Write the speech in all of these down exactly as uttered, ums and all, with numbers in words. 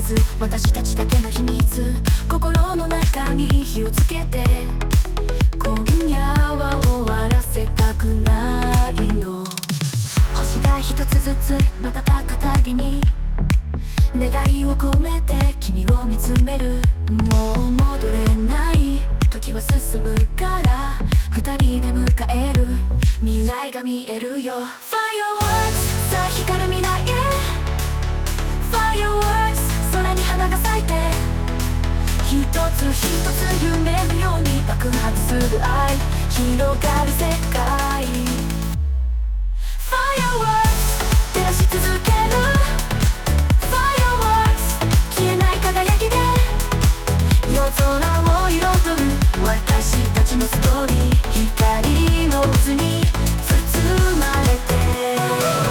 ず私たちだけの秘密、心の中に火をつけて今夜は終わらせたくないの。星が一つずつ瞬くたびに願いを込めて君を見つめる。もう戻れない時は進むから二人で迎える未来が見えるよ。 Fireworks さあ光る未来へ Fireworks 空に花が咲いて一つ一つ夢のように爆発する愛広がる世界 Fireworks 照らし続ける夜空を彩る私たちのストーリー、光の渦に包まれて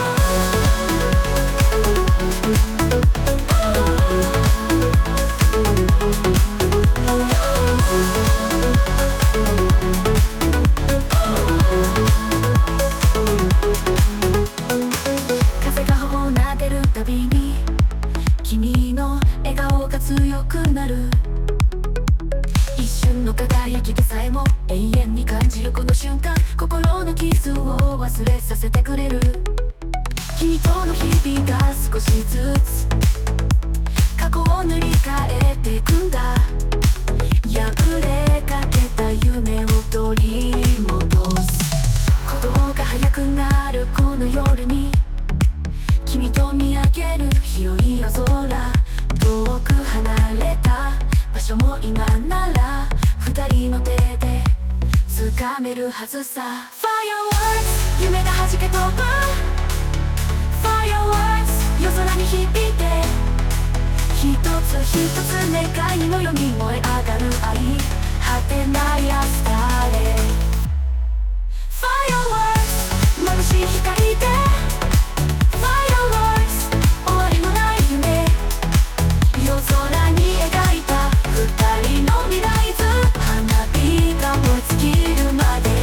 風が頬を撫でるたびに君の笑顔が強くなる。一瞬の輝きでさえも永遠に感じるこの瞬間、心の傷を忘れさせてくれる。君との日々が少しずつ過去を塗り替えていくんだ。破れかけた夢を取り戻す。鼓動が速くなるこの夜に君と見上げる広い夜空、遠く離れた場所も今なら二人の手で掴めるはずさ。 Fireworks 夢が弾け飛ぶ Fireworks 夜空に響いて一つ一つ願いのように燃え上がる愛果てない明日へ Fireworks 眩しい光で Fireworks 終わりのない夢夜空に描いた二人の未来図、花火が燃え尽きるまで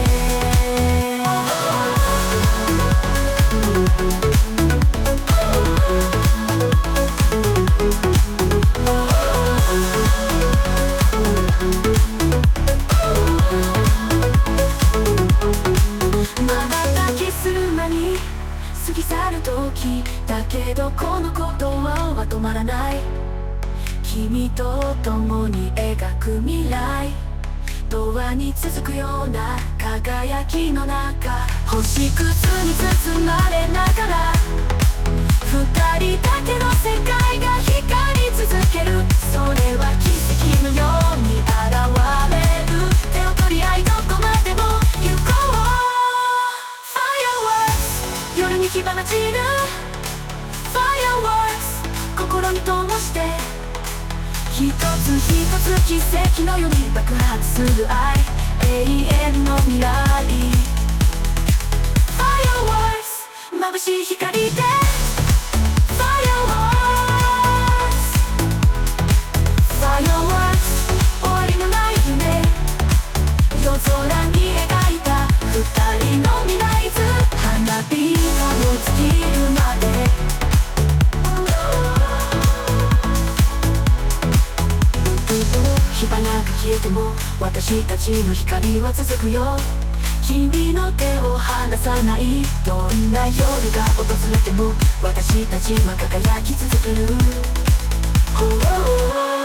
瞬きする間に過ぎ去る時だけどこの鼓動は止まらない。君と共に描く未来、永遠に続くような輝きの中、星屑に包まれながら二人だけの世界が光り続ける。それは奇跡のように現れる。手を取り合いどこまでも行こう Fireworks 夜に火花散る Fireworks 心に灯して一つ一つ奇跡のように爆発する愛永遠の未来 Fireworks 眩しい光で Fireworks Fireworks 終わりのない夢夜空に描いた二人の未来図、花火が燃え尽きるまで火花が消えても私たちの光は続くよ。君の手を離さない。どんな夜が訪れても私たちは輝き続ける。Oh, oh, oh.